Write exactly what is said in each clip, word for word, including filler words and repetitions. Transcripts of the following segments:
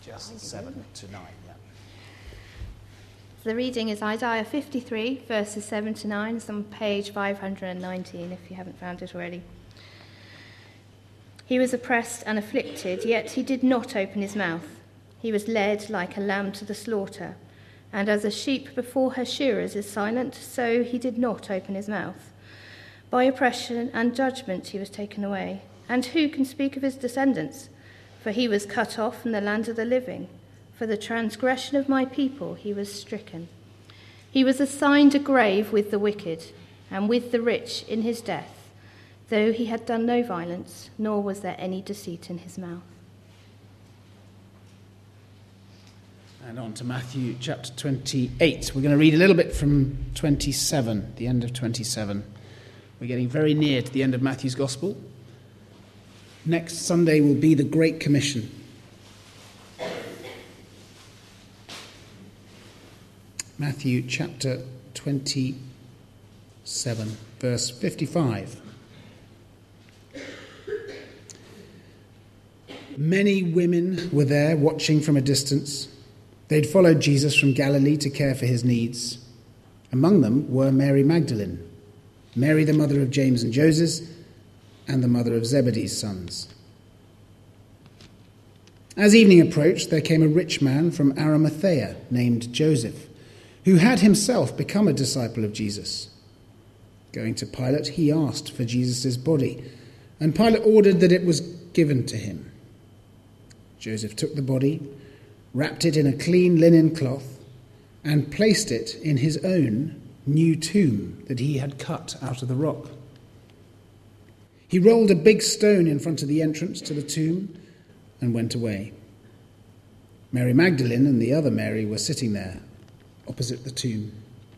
just seven to nine. Yeah. The reading is Isaiah fifty-three, verses seven to nine. It's on page five hundred nineteen, if you haven't found it already. He was oppressed and afflicted, yet he did not open his mouth. He was led like a lamb to the slaughter, and as a sheep before her shearers is silent, so he did not open his mouth. By oppression and judgment he was taken away. And who can speak of his descendants? For he was cut off from the land of the living. For the transgression of my people he was stricken. He was assigned a grave with the wicked, and with the rich in his death, though he had done no violence, nor was there any deceit in his mouth. And on to Matthew chapter twenty-eight. We're going to read a little bit from twenty-seven, the end of twenty-seven. We're getting very near to the end of Matthew's Gospel. Next Sunday will be the Great Commission. Matthew chapter twenty-seven, verse fifty-five. Many women were there watching from a distance. They'd followed Jesus from Galilee to care for his needs. Among them were Mary Magdalene, Mary the mother of James and Joseph, and the mother of Zebedee's sons. As evening approached, there came a rich man from Arimathea named Joseph, who had himself become a disciple of Jesus. Going to Pilate, he asked for Jesus' body, and Pilate ordered that it was given to him. Joseph took the body, wrapped it in a clean linen cloth, and placed it in his own new tomb that he had cut out of the rock. He rolled a big stone in front of the entrance to the tomb and went away. Mary Magdalene and the other Mary were sitting there, opposite the tomb.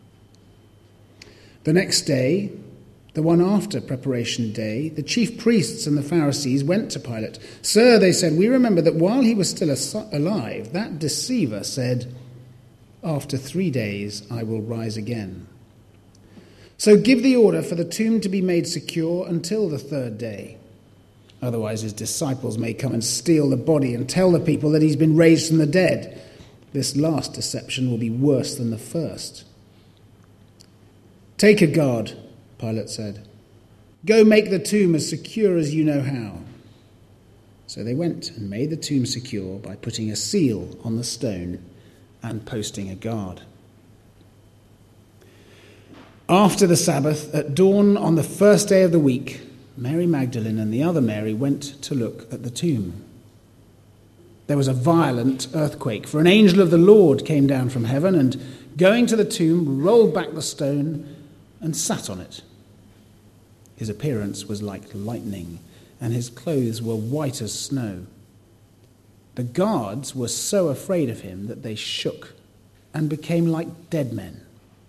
The next day, the one after preparation day, the chief priests and the Pharisees went to Pilate. "Sir," they said, "we remember that while he was still alive, that deceiver said, 'After three days I will rise again.' So give the order for the tomb to be made secure until the third day. Otherwise his disciples may come and steal the body and tell the people that he's been raised from the dead. This last deception will be worse than the first." "Take a guard," Pilate said. "Go make the tomb as secure as you know how." So they went and made the tomb secure by putting a seal on the stone and posting a guard. After the Sabbath, at dawn on the first day of the week, Mary Magdalene and the other Mary went to look at the tomb. There was a violent earthquake, for an angel of the Lord came down from heaven and, going to the tomb, rolled back the stone and sat on it. His appearance was like lightning, and his clothes were white as snow. The guards were so afraid of him that they shook and became like dead men.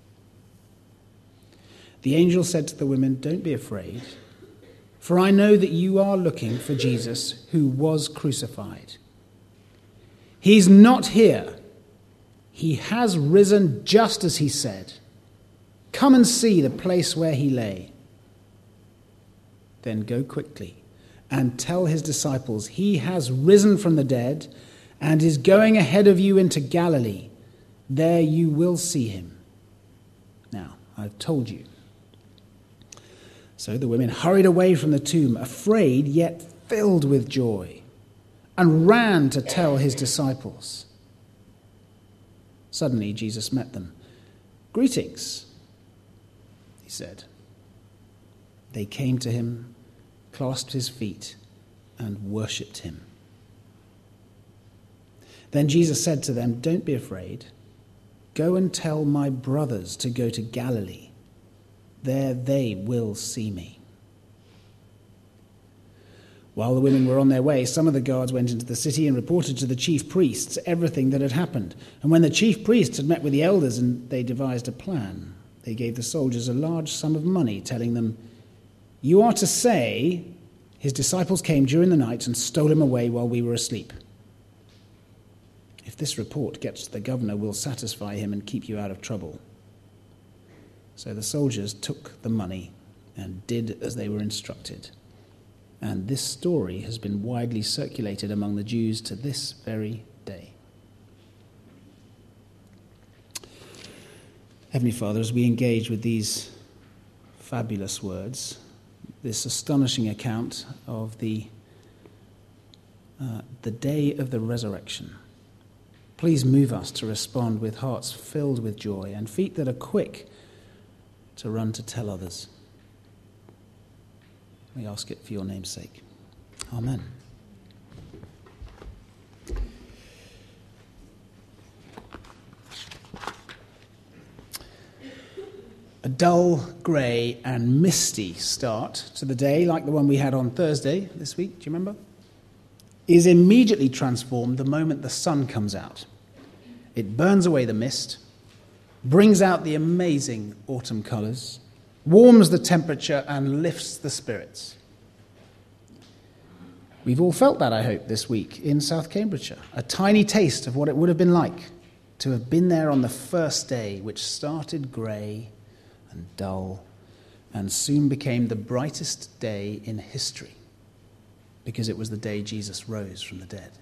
The angel said to the women, "Don't be afraid, for I know that you are looking for Jesus who was crucified. He's not here. He has risen just as he said. Come and see the place where he lay. Then go quickly and tell his disciples he has risen from the dead and is going ahead of you into Galilee. There you will see him. Now, I've told you." So the women hurried away from the tomb, afraid yet filled with joy, and ran to tell his disciples. Suddenly Jesus met them. "Greetings," he said. They came to him, clasped his feet, and worshipped him. Then Jesus said to them, "Don't be afraid. Go and tell my brothers to go to Galilee. There they will see me." While the women were on their way, some of the guards went into the city and reported to the chief priests everything that had happened. And when the chief priests had met with the elders and they devised a plan, they gave the soldiers a large sum of money, telling them, "You are to say, 'His disciples came during the night and stole him away while we were asleep.' If this report gets to the governor, we'll satisfy him and keep you out of trouble." So the soldiers took the money and did as they were instructed. And this story has been widely circulated among the Jews to this very day. Heavenly Father, as we engage with these fabulous words, this astonishing account of the, uh, the day of the resurrection, please move us to respond with hearts filled with joy and feet that are quick to run to tell others. We ask it for your name's sake. Amen. A dull, grey and misty start to the day, like the one we had on Thursday this week, do you remember? Is immediately transformed the moment the sun comes out. It burns away the mist, brings out the amazing autumn colours, warms the temperature and lifts the spirits. We've all felt that, I hope, this week in South Cambridgeshire. A tiny taste of what it would have been like to have been there on the first day, which started grey and dull and soon became the brightest day in history because it was the day Jesus rose from the dead.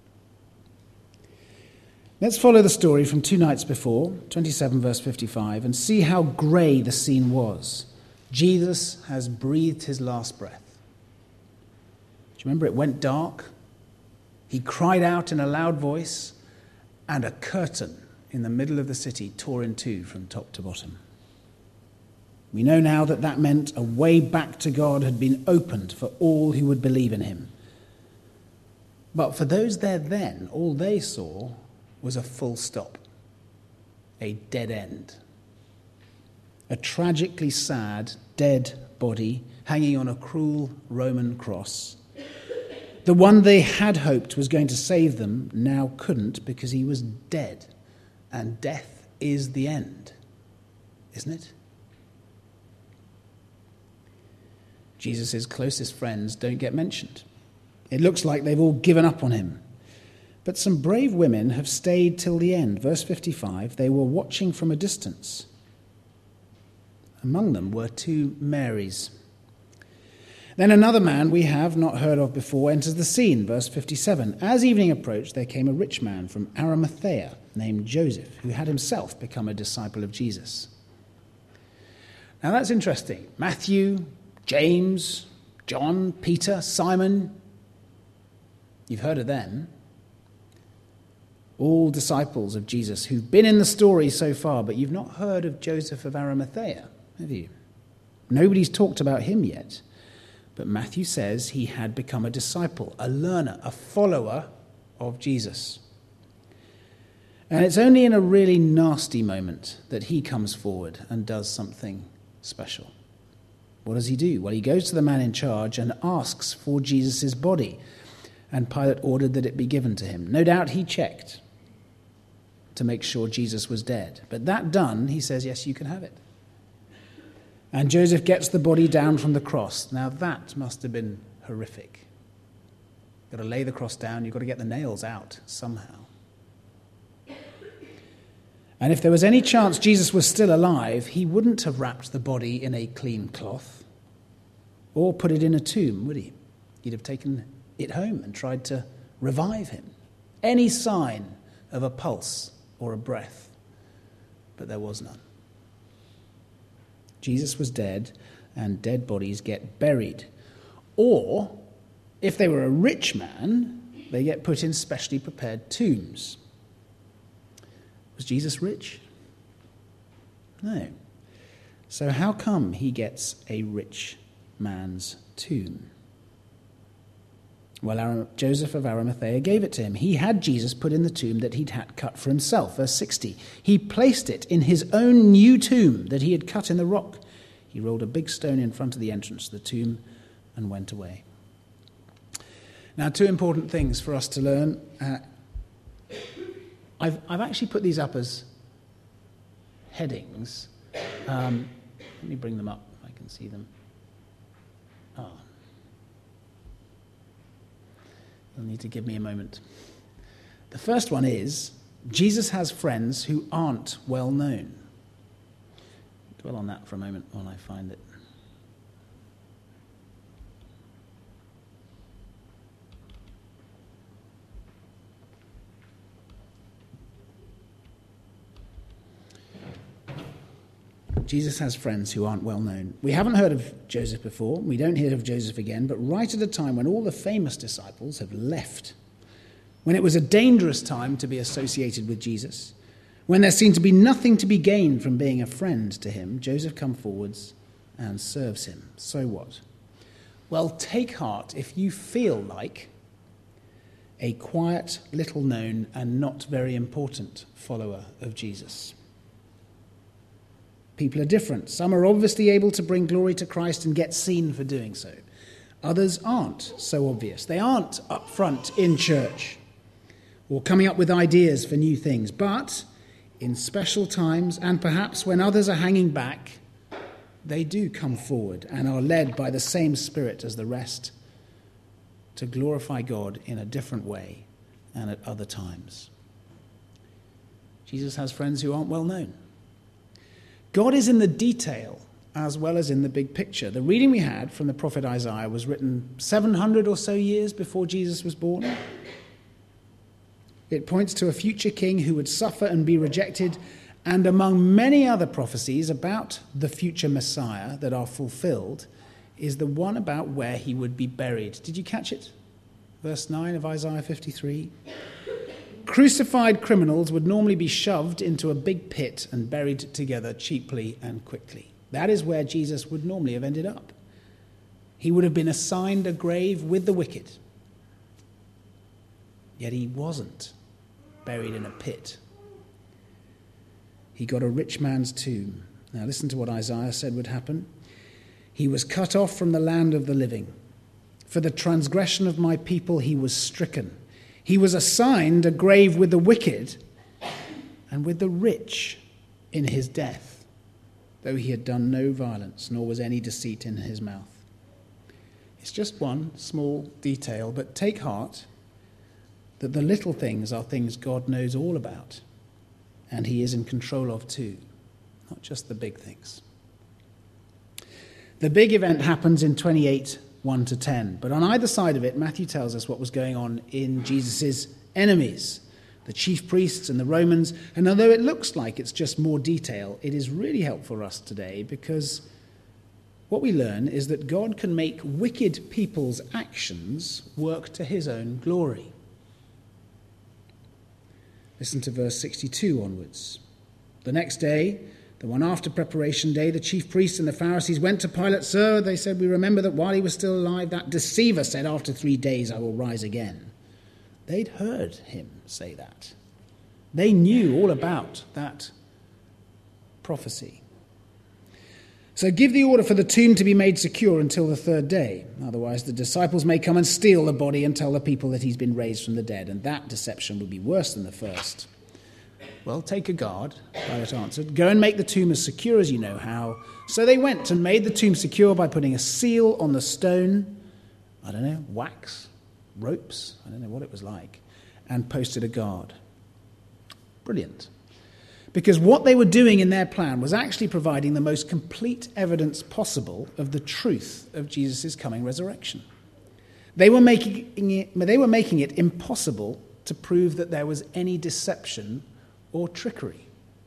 Let's follow the story from two nights before, twenty-seven verse fifty-five, and see how grey the scene was. Jesus has breathed his last breath. Do you remember it went dark? He cried out in a loud voice, and a curtain in the middle of the city tore in two from top to bottom. We know now that that meant a way back to God had been opened for all who would believe in him. But for those there then, all they saw was a full stop, a dead end. A tragically sad, dead body hanging on a cruel Roman cross. The one they had hoped was going to save them now couldn't because he was dead. And death is the end, isn't it? Jesus' closest friends don't get mentioned. It looks like they've all given up on him. But some brave women have stayed till the end. Verse fifty-five, they were watching from a distance. Among them were two Marys. Then another man we have not heard of before enters the scene. Verse fifty-seven, as evening approached, there came a rich man from Arimathea named Joseph, who had himself become a disciple of Jesus. Now that's interesting. Matthew, James, John, Peter, Simon, you've heard of them. All disciples of Jesus who've been in the story so far, but you've not heard of Joseph of Arimathea, have you? Nobody's talked about him yet. But Matthew says he had become a disciple, a learner, a follower of Jesus. And it's only in a really nasty moment that he comes forward and does something special. What does he do? Well, he goes to the man in charge and asks for Jesus' body. And Pilate ordered that it be given to him. No doubt he checked to make sure Jesus was dead. But that done, he says, yes, you can have it. And Joseph gets the body down from the cross. Now that must have been horrific. You've got to lay the cross down, you've got to get the nails out somehow. And if there was any chance Jesus was still alive, he wouldn't have wrapped the body in a clean cloth or put it in a tomb, would he? He'd have taken it home and tried to revive him. Any sign of a pulse or a breath, but there was none. Jesus was dead, and dead bodies get buried. Or, if they were a rich man, they get put in specially prepared tombs. Was Jesus rich? No. So how come he gets a rich man's tomb? Well, Joseph of Arimathea gave it to him. He had Jesus put in the tomb that he'd had cut for himself. Verse sixty. He placed it in his own new tomb that he had cut in the rock. He rolled a big stone in front of the entrance to the tomb and went away. Now, two important things for us to learn. Uh, I've, I've actually put these up as headings. Um, let me bring them up if I can see them. Oh. You'll need to give me a moment. The first one is, Jesus has friends who aren't well known. Dwell on that for a moment while I find it. Jesus has friends who aren't well known. We haven't heard of Joseph before. We don't hear of Joseph again, but right at a time when all the famous disciples have left, when it was a dangerous time to be associated with Jesus, when there seemed to be nothing to be gained from being a friend to him, Joseph comes forwards and serves him. So what? Well, take heart if you feel like a quiet, little-known, and not very important follower of Jesus. People are different. Some are obviously able to bring glory to Christ and get seen for doing so. Others aren't so obvious. They aren't up front in church or coming up with ideas for new things. But in special times, and perhaps when others are hanging back, they do come forward and are led by the same Spirit as the rest to glorify God in a different way and at other times. Jesus has friends who aren't well known. God is in the detail as well as in the big picture. The reading we had from the prophet Isaiah was written seven hundred or so years before Jesus was born. It points to a future king who would suffer and be rejected, and among many other prophecies about the future Messiah that are fulfilled is the one about where he would be buried. Did you catch it? Verse nine of Isaiah fifty-three. Crucified criminals would normally be shoved into a big pit and buried together cheaply and quickly. That is where Jesus would normally have ended up. He would have been assigned a grave with the wicked. Yet he wasn't buried in a pit. He got a rich man's tomb. Now listen to what Isaiah said would happen. He was cut off from the land of the living. For the transgression of my people he was stricken. He was assigned a grave with the wicked and with the rich in his death, though he had done no violence, nor was any deceit in his mouth. It's just one small detail, but take heart that the little things are things God knows all about, and he is in control of too, not just the big things. The big event happens in twenty-eight, one to ten. But on either side of it, Matthew tells us what was going on in Jesus' enemies, the chief priests and the Romans. And although it looks like it's just more detail, it is really helpful for us today, because what we learn is that God can make wicked people's actions work to his own glory. Listen to verse sixty-two onwards. The next day, the one after preparation day, the chief priests and the Pharisees went to Pilate. Sir, they said, we remember that while he was still alive, that deceiver said, after three days I will rise again. They'd heard him say that. They knew all about that prophecy. So give the order for the tomb to be made secure until the third day. Otherwise the disciples may come and steal the body and tell the people that he's been raised from the dead. And that deception would be worse than the first. Well, take a guard, Pilate answered. Go and make the tomb as secure as you know how. So they went and made the tomb secure by putting a seal on the stone, I don't know, wax, ropes, I don't know what it was like, and posted a guard. Brilliant. Because what they were doing in their plan was actually providing the most complete evidence possible of the truth of Jesus' coming resurrection. They were making it, they were making it impossible to prove that there was any deception or trickery.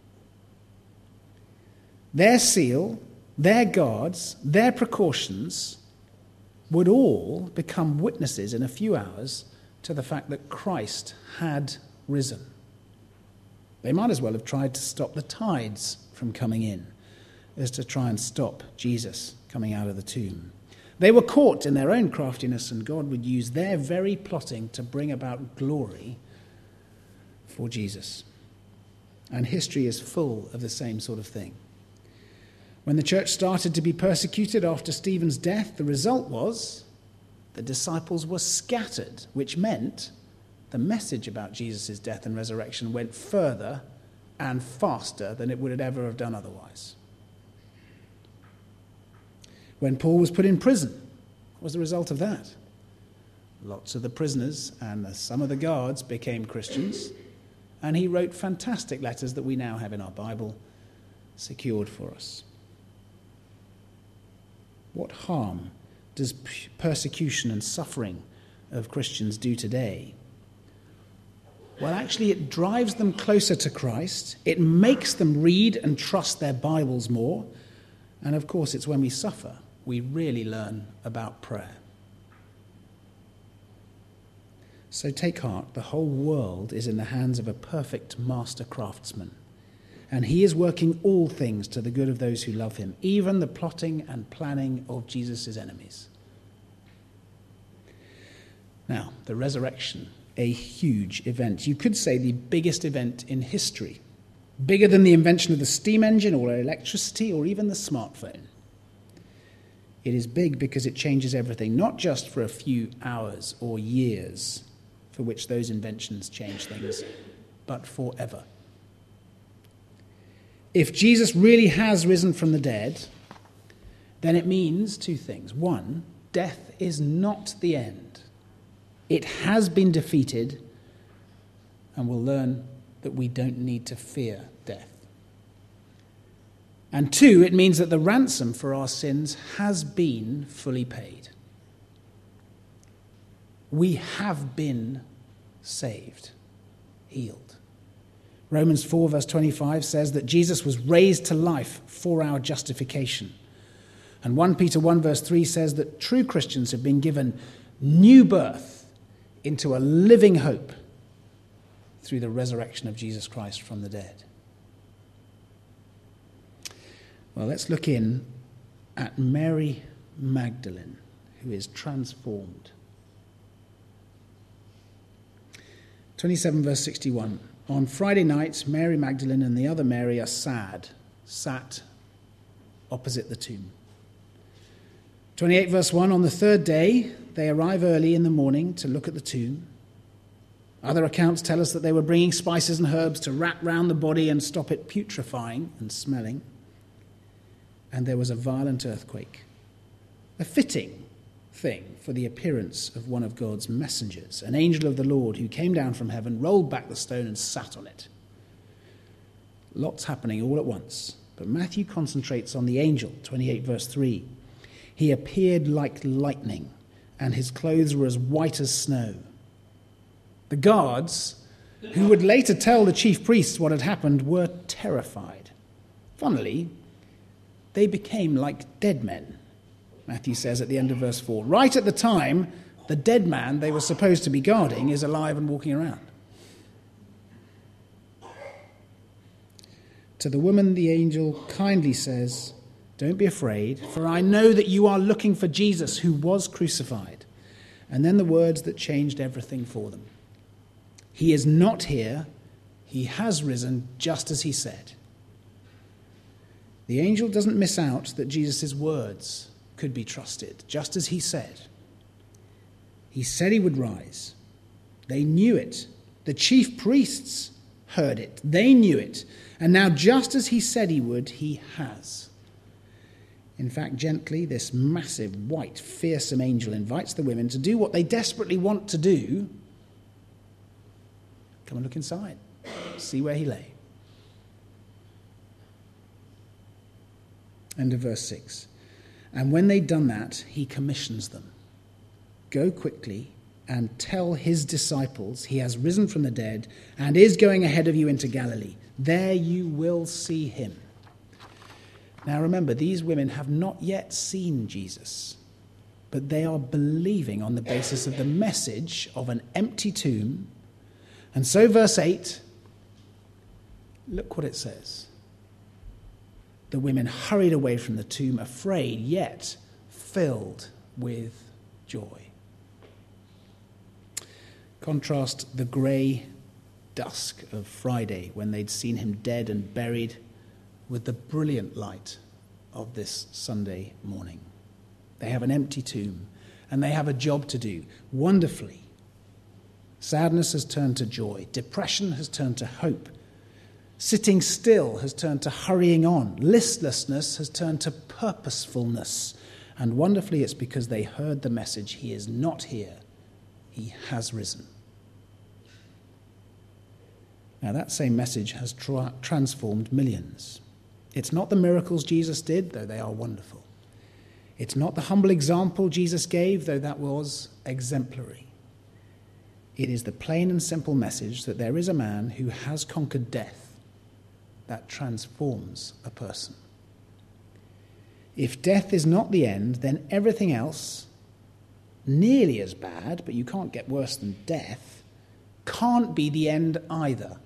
Their seal, their guards, their precautions would all become witnesses in a few hours to the fact that Christ had risen. They might as well have tried to stop the tides from coming in as to try and stop Jesus coming out of the tomb. They were caught in their own craftiness, and God would use their very plotting to bring about glory for Jesus. And history is full of the same sort of thing. When the church started to be persecuted after Stephen's death, the result was the disciples were scattered, which meant the message about Jesus' death and resurrection went further and faster than it would ever have done otherwise. When Paul was put in prison, what was the result of that? Lots of the prisoners and some of the guards became Christians, and he wrote fantastic letters that we now have in our Bible secured for us. What harm does persecution and suffering of Christians do today? Well, actually, it drives them closer to Christ. It makes them read and trust their Bibles more. And of course, it's when we suffer we really learn about prayer. So take heart, the whole world is in the hands of a perfect master craftsman, and he is working all things to the good of those who love him, even the plotting and planning of Jesus' enemies. Now, the resurrection, a huge event. You could say the biggest event in history, bigger than the invention of the steam engine or electricity or even the smartphone. It is big because it changes everything, not just for a few hours or years, for which those inventions change things, but forever. If Jesus really has risen from the dead, then it means two things. One, death is not the end. It has been defeated, and we'll learn that we don't need to fear death. And two, it means that the ransom for our sins has been fully paid. We have been saved, healed. Romans four verse twenty-five says that Jesus was raised to life for our justification. And First Peter one verse three says that true Christians have been given new birth into a living hope through the resurrection of Jesus Christ from the dead. Well, let's look in at Mary Magdalene, who is transformed. twenty-seven verse sixty-one. On Friday night, Mary Magdalene and the other Mary are sad, sat opposite the tomb. twenty-eight verse one. On the third day, they arrive early in the morning to look at the tomb. Other accounts tell us that they were bringing spices and herbs to wrap round the body and stop it putrefying and smelling. And there was a violent earthquake, a fitting thing for the appearance of one of God's messengers, an angel of the Lord who came down from heaven, rolled back the stone and sat on it. Lots happening all at once, but Matthew concentrates on the angel, twenty-eight verse three. He appeared like lightning, and his clothes were as white as snow. The guards, who would later tell the chief priests what had happened, were terrified. Funnily, they became like dead men, Matthew says at the end of verse four. Right at the time, the dead man they were supposed to be guarding is alive and walking around. To the woman, the angel kindly says, "Don't be afraid, for I know that you are looking for Jesus who was crucified." And then the words that changed everything for them. He is not here. He has risen just as he said. The angel doesn't miss out that Jesus' words could be trusted, just as he said. He said he would rise. They knew it. The chief priests heard it. They knew it. And now, just as he said he would, he has. In fact, gently, this massive, white, fearsome angel invites the women to do what they desperately want to do. Come and look inside. See where he lay. End of verse six. And when they'd done that, he commissions them. Go quickly and tell his disciples he has risen from the dead and is going ahead of you into Galilee. There you will see him. Now remember, these women have not yet seen Jesus, but they are believing on the basis of the message of an empty tomb. And so verse eight, look what it says. The women hurried away from the tomb, afraid, yet filled with joy. Contrast the grey dusk of Friday, when they'd seen him dead and buried, with the brilliant light of this Sunday morning. They have an empty tomb, and they have a job to do, wonderfully. Sadness has turned to joy. Depression has turned to hope. Sitting still has turned to hurrying on. Listlessness has turned to purposefulness. And wonderfully, it's because they heard the message, he is not here. He has risen. Now, that same message has tra- transformed millions. It's not the miracles Jesus did, though they are wonderful. It's not the humble example Jesus gave, though that was exemplary. It is the plain and simple message that there is a man who has conquered death that transforms a person. If death is not the end, then everything else, nearly as bad, but you can't get worse than death, can't be the end either.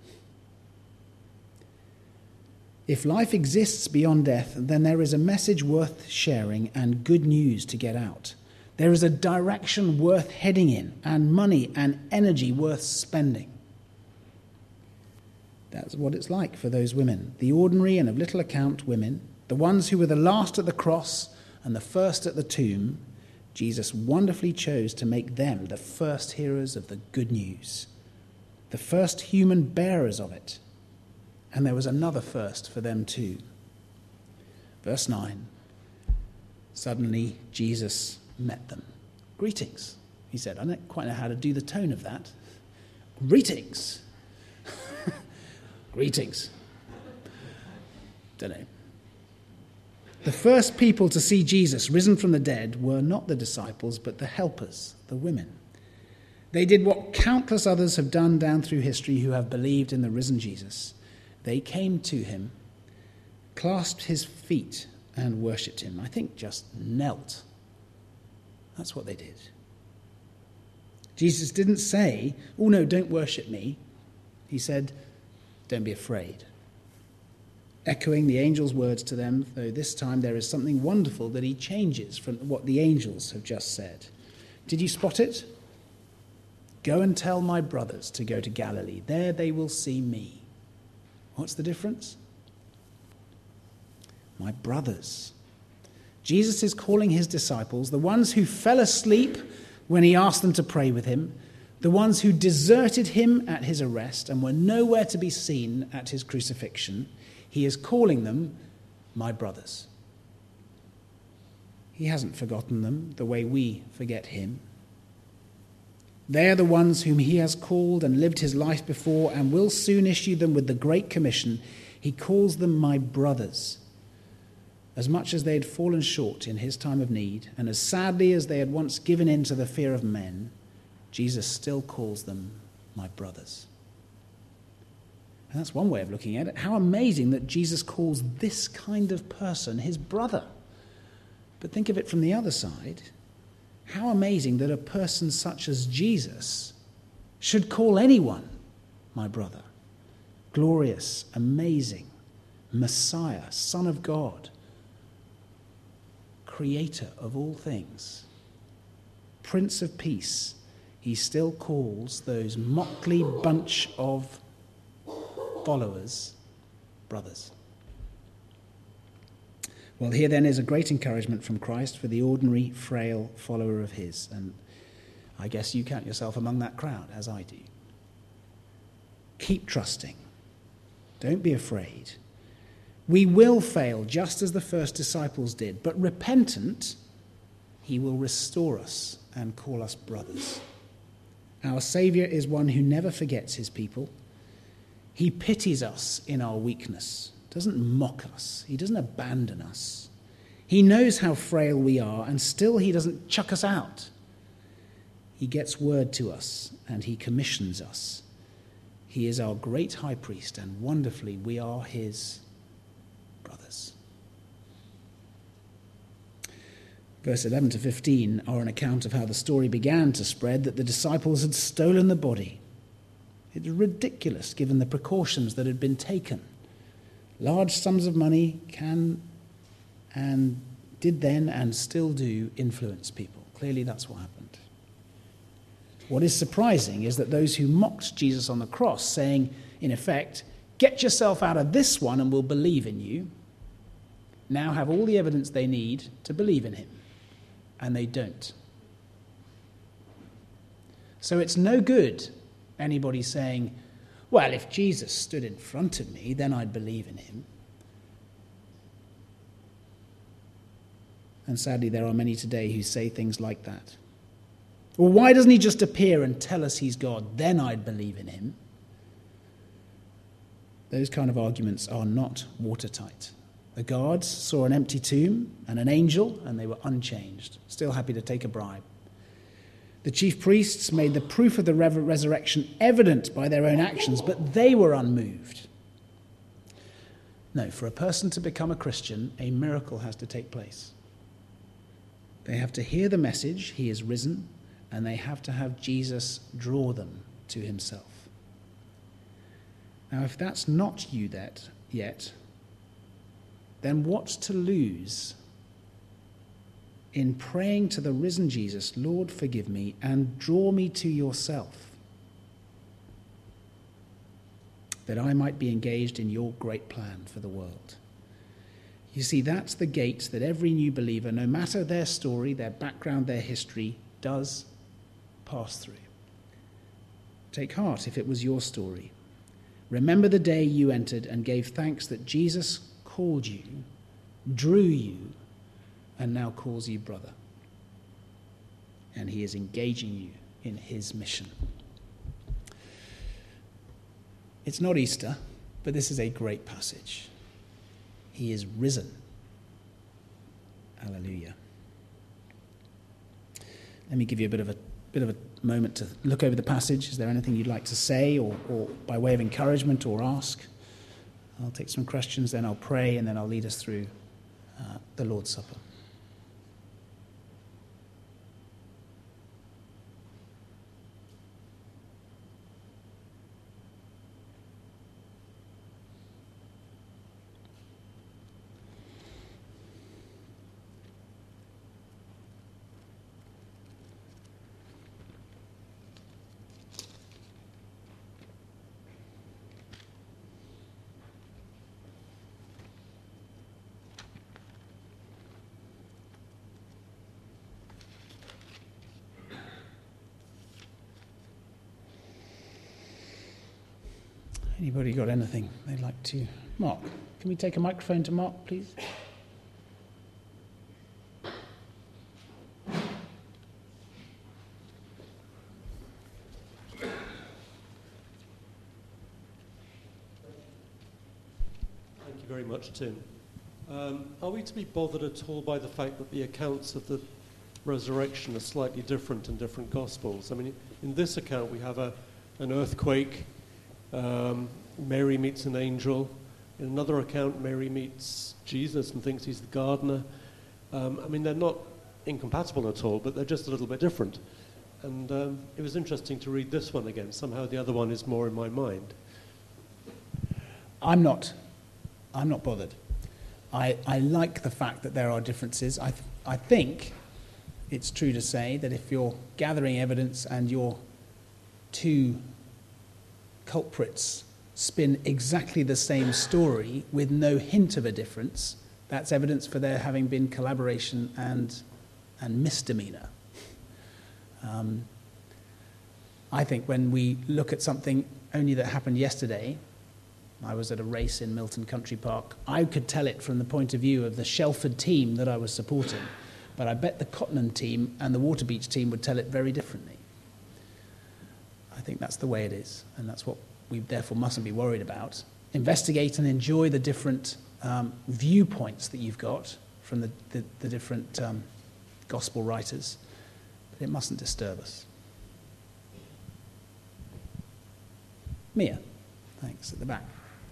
If life exists beyond death, then there is a message worth sharing and good news to get out. There is a direction worth heading in, and money and energy worth spending. That's what it's like for those women, the ordinary and of little account women, the ones who were the last at the cross and the first at the tomb. Jesus wonderfully chose to make them the first hearers of the good news, the first human bearers of it. And there was another first for them too. Verse nine. Suddenly Jesus met them. Greetings, he said. I don't quite know how to do the tone of that. Greetings. Greetings. Don't know. The first people to see Jesus risen from the dead were not the disciples, but the helpers, the women. They did what countless others have done down through history who have believed in the risen Jesus. They came to him, clasped his feet, and worshipped him. I think just knelt. That's what they did. Jesus didn't say, oh no, don't worship me. He said, don't be afraid. Echoing the angel's words to them, though this time there is something wonderful that he changes from what the angels have just said. Did you spot it? Go and tell my brothers to go to Galilee. There they will see me. What's the difference? My brothers. Jesus is calling his disciples, the ones who fell asleep when he asked them to pray with him, the ones who deserted him at his arrest and were nowhere to be seen at his crucifixion. He is calling them my brothers. He hasn't forgotten them the way we forget him. They are the ones whom he has called and lived his life before and will soon issue them with the Great Commission. He calls them my brothers. As much as they had fallen short in his time of need, and as sadly as they had once given in to the fear of men, Jesus still calls them my brothers. And that's one way of looking at it. How amazing that Jesus calls this kind of person his brother. But think of it from the other side. How amazing that a person such as Jesus should call anyone my brother. Glorious, amazing, Messiah, Son of God, Creator of all things, Prince of Peace. He still calls those motley bunch of followers brothers. Well, here then is a great encouragement from Christ for the ordinary, frail follower of his. And I guess you count yourself among that crowd, as I do. Keep trusting. Don't be afraid. We will fail just as the first disciples did, but repentant, he will restore us and call us brothers. Our Saviour is one who never forgets his people. He pities us in our weakness, doesn't mock us. He doesn't abandon us. He knows how frail we are, and still he doesn't chuck us out. He gets word to us, and he commissions us. He is our great high priest, and wonderfully we are his brothers. Verse eleven to fifteen are an account of how the story began to spread that the disciples had stolen the body. It was ridiculous given the precautions that had been taken. Large sums of money can and did then and still do influence people. Clearly that's what happened. What is surprising is that those who mocked Jesus on the cross, saying, in effect, get yourself out of this one and we'll believe in you, now have all the evidence they need to believe in him. And they don't. So it's no good anybody saying, well, if Jesus stood in front of me, then I'd believe in him. And sadly, there are many today who say things like that. Well, why doesn't he just appear and tell us he's God? Then I'd believe in him. Those kind of arguments are not watertight. The guards saw an empty tomb and an angel, and they were unchanged, still happy to take a bribe. The chief priests made the proof of the re- resurrection evident by their own actions, but they were unmoved. No, for a person to become a Christian, a miracle has to take place. They have to hear the message, he is risen, and they have to have Jesus draw them to himself. Now, if that's not you that yet, then what's to lose in praying to the risen Jesus, Lord, forgive me, and draw me to yourself, that I might be engaged in your great plan for the world? You see, that's the gate that every new believer, no matter their story, their background, their history, does pass through. Take heart if it was your story. Remember the day you entered and gave thanks that Jesus called you, drew you, and now calls you brother. And he is engaging you in his mission. It's not Easter, but this is a great passage. He is risen. Hallelujah. Let me give you a bit of a bit of a moment to look over the passage. Is there anything you'd like to say, or, or by way of encouragement, or ask? I'll take some questions, then I'll pray, and then I'll lead us through uh, the Lord's Supper. Anybody got anything they'd like to? Mark, can we take a microphone to Mark, please? Thank you very much, Tim. Um, are we to be bothered at all by the fact that the accounts of the resurrection are slightly different in different Gospels? I mean, in this account we have a, an earthquake. Um, Mary meets an angel. In another account, Mary meets Jesus and thinks he's the gardener. Um, I mean, they're not incompatible at all, but they're just a little bit different. And um, it was interesting to read this one again. Somehow the other one is more in my mind. I'm not. I'm not bothered. I, I like the fact that there are differences. I, th- I think it's true to say that if you're gathering evidence and your two culprits spin exactly the same story with no hint of a difference, that's evidence for there having been collaboration and and misdemeanor. Um, I think when we look at something only that happened yesterday, I was at a race in Milton Country Park, I could tell it from the point of view of the Shelford team that I was supporting, but I bet the Cottenham team and the Waterbeach team would tell it very differently. I think that's the way it is, and that's what we therefore mustn't be worried about. Investigate and enjoy the different um, viewpoints that you've got from the, the, the different um, gospel writers, but it mustn't disturb us. Mia, thanks, at the back.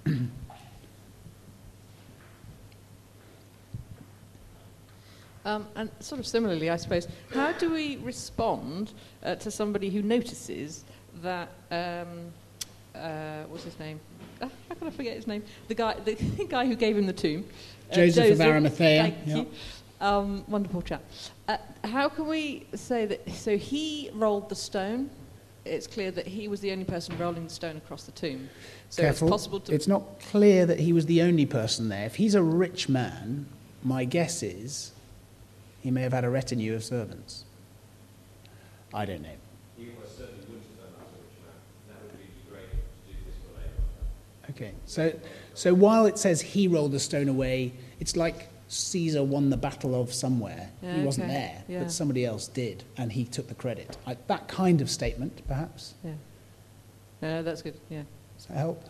Um, and sort of similarly, I suppose, how do we respond uh, to somebody who notices that, um, uh, what's his name? Uh, how can I forget his name? The guy, the guy who gave him the tomb. Uh, Joseph, Joseph of Arimathea. Thank yep. you. Um, wonderful chap. Uh, how can we say that, so he rolled the stone. It's clear that he was the only person rolling the stone across the tomb. So Careful. it's possible to... It's not clear that he was the only person there. If he's a rich man, my guess is he may have had a retinue of servants. I don't know. He almost certainly wouldn't have done that as a rich man. That would be great to do this for later. Okay, so so while it says he rolled the stone away, it's like Caesar won the battle of somewhere. Yeah, he wasn't okay. there, Yeah. but somebody else did, and he took the credit. I, that kind of statement, perhaps. Yeah. No, that's good, yeah. Does that help?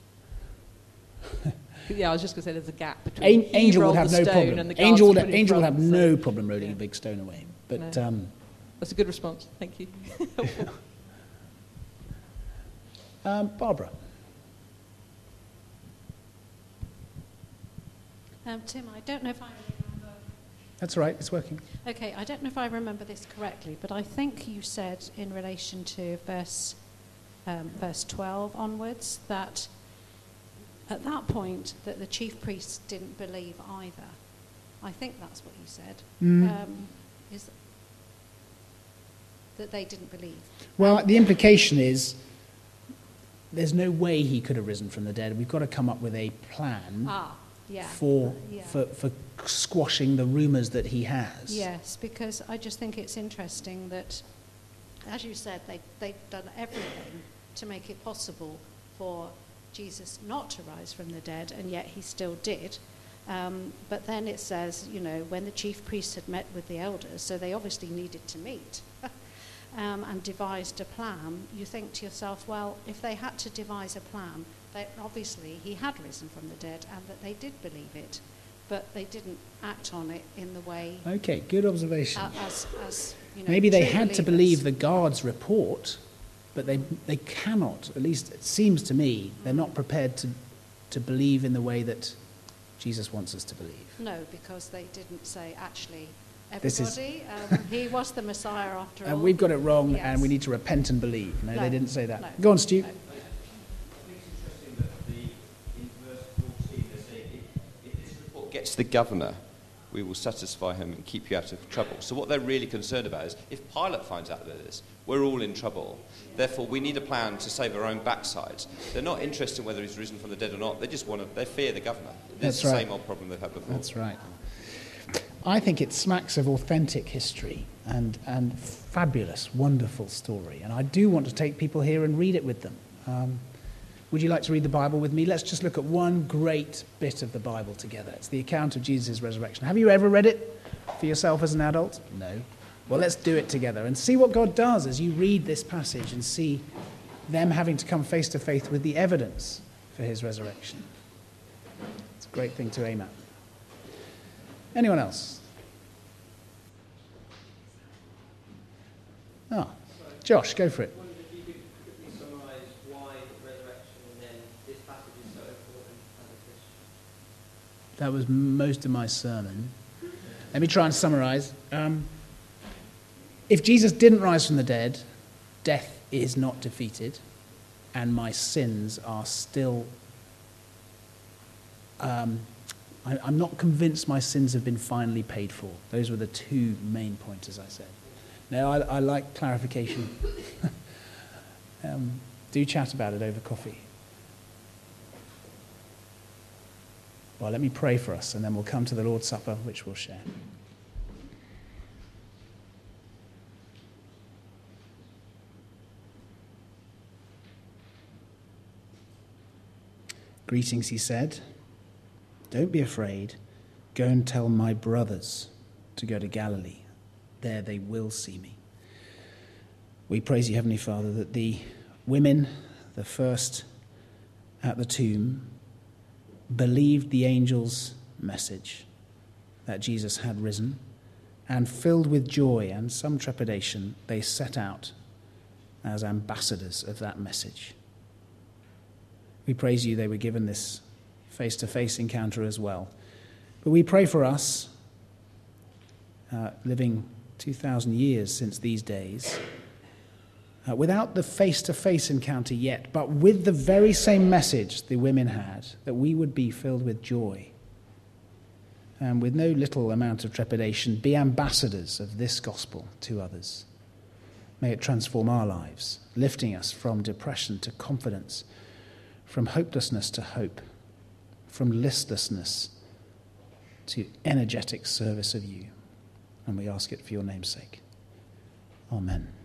Yeah, I was just going to say there's a gap between An- Angel would have no problem. And the Angel would, guards Angel would put have in no front, problem rolling yeah. a big stone away. But No. um, That's a good response. Thank you. um, Barbara. Um, Tim, I don't know if I remember. That's all right, it's working. Okay, I don't know if I remember this correctly, but I think you said in relation to verse um, verse twelve onwards that at that point that the chief priests didn't believe either. I think that's what you said. Mm. Um, is that they didn't believe. Well, the implication is there's no way he could have risen from the dead. We've got to come up with a plan Ah, yeah. for, yeah. for for squashing the rumours that he has. Yes, because I just think it's interesting that, as you said, they, they've done everything to make it possible for Jesus not to rise from the dead, and yet he still did. Um, but then it says, you know, when the chief priests had met with the elders, so they obviously needed to meet, um, and devised a plan, you think to yourself, well, if they had to devise a plan, they, obviously he had risen from the dead and that they did believe it, but they didn't act on it in the way... Okay, good observation. Uh, as, as, you know, Maybe they true had to believers. believe the guards' report, but they they cannot, at least it seems to me, they're not prepared to, to believe in the way that Jesus wants us to believe. No, because they didn't say, actually, This is- everybody, um, he was the Messiah after all. And we've got it wrong, Yes. and we need to repent and believe. No, No, they didn't say that. no, Go on, Stu. no. I think it's interesting that the, in verse fourteen they say, if, if this report gets to the governor, we will satisfy him and keep you out of trouble. So what they're really concerned about is if Pilate finds out about this, we're all in trouble. Therefore, we need a plan to save our own backsides. They're not interested in whether he's risen from the dead or not. They just want to, they fear the governor. That's It's the right. same old problem they've had before. That's right. I think it smacks of authentic history and, and fabulous, wonderful story. And I do want to take people here and read it with them. Um, would you like to read the Bible with me? Let's just look at one great bit of the Bible together. It's the account of Jesus' resurrection. Have you ever read it for yourself as an adult? No. Well, let's do it together and see what God does as you read this passage and see them having to come face to face with the evidence for his resurrection. It's a great thing to aim at. Anyone else? Ah, Josh, go for it. I wondered if you could quickly summarise why the resurrection and then this passage is so important as a Christian. That was most of my sermon. Let me try and summarise. Um, if Jesus didn't rise from the dead, death is not defeated, and my sins are still... Um, I, I'm not convinced my sins have been finally paid for. Those were the two main points, as I said. No, I, I like clarification. um, do chat about it over coffee. Well, let me pray for us, and then we'll come to the Lord's Supper, which we'll share. Greetings, he said. Don't be afraid. Go and tell my brothers to go to Galilee. There they will see me. We praise you, Heavenly Father, that the women, the first at the tomb, believed the angel's message that Jesus had risen, and filled with joy and some trepidation, they set out as ambassadors of that message. We praise you they were given this face-to-face encounter as well. But we pray for us, uh, living two thousand years since these days, uh, without the face-to-face encounter yet, but with the very same message the women had, that we would be filled with joy and with no little amount of trepidation, be ambassadors of this gospel to others. May it transform our lives, lifting us from depression to confidence, from hopelessness to hope, from listlessness to energetic service of you. And we ask it for your name's sake. Amen.